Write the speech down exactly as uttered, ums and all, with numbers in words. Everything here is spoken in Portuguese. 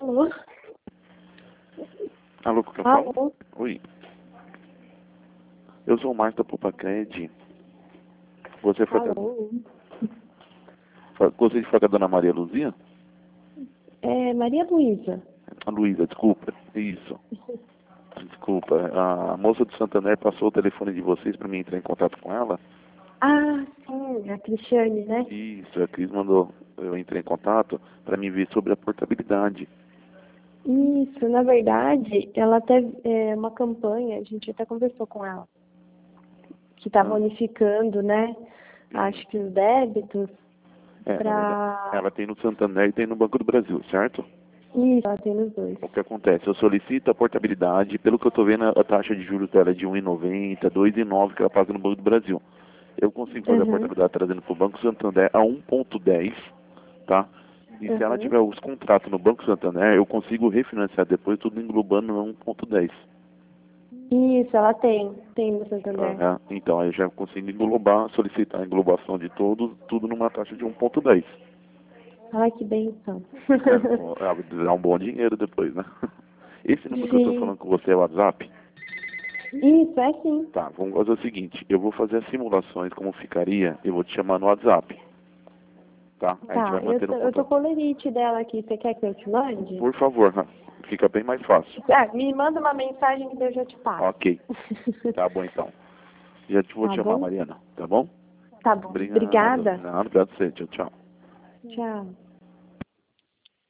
Alô? Alô, com quem eu falo? Alô? Oi. Eu sou o Marcos da Pupacred. Você foi com a... Alô? Fa- Gostaria de falar com a dona Maria Luzia? É Maria Luísa. A Luísa, desculpa. Isso. Desculpa. A moça do Santander passou o telefone de vocês para mim entrar em contato com ela. Ah, sim, a Cristiane, né? Isso, a Cris mandou eu entrar em contato para me ver sobre a portabilidade. Isso, na verdade, ela até é uma campanha, a gente até conversou com ela, que estava Ah. unificando, né? Acho que os débitos É, na para. verdade, ela tem no Santander e tem no Banco do Brasil, certo? Isso, ela tem nos dois. O que acontece? Eu solicito a portabilidade, pelo que eu estou vendo, a taxa de juros dela é de um vírgula noventa, dois vírgula nove que ela paga no Banco do Brasil. Eu consigo fazer a Uhum. portabilidade trazendo para o Banco Santander a um vírgula dez, tá? E se ela Uhum. tiver os contratos no Banco Santander, eu consigo refinanciar depois tudo englobando no um vírgula dez. Isso, ela tem, tem no Santander. Uhum. Então aí eu já consigo englobar, solicitar a englobação de todos, tudo numa taxa de um vírgula dez. Ai, que benção. É, dá um bom dinheiro depois, né? Esse número que eu estou Sim. falando com você é o WhatsApp? Isso, é sim. Tá, vamos fazer o seguinte, eu vou fazer as simulações como ficaria, eu vou te chamar no WhatsApp, tá? A gente Tá, vai eu manter tô, no eu tô contato. com o lerite dela aqui, você quer que eu te mande? Por favor, né? Fica bem mais fácil. Ah, me manda uma mensagem que eu já te passo. Ok, tá bom então. Já te vou Tá te chamar, bom? Mariana, tá bom? Tá bom. Obrigado. Obrigada. Não, obrigado a você, tchau, tchau. Tchau.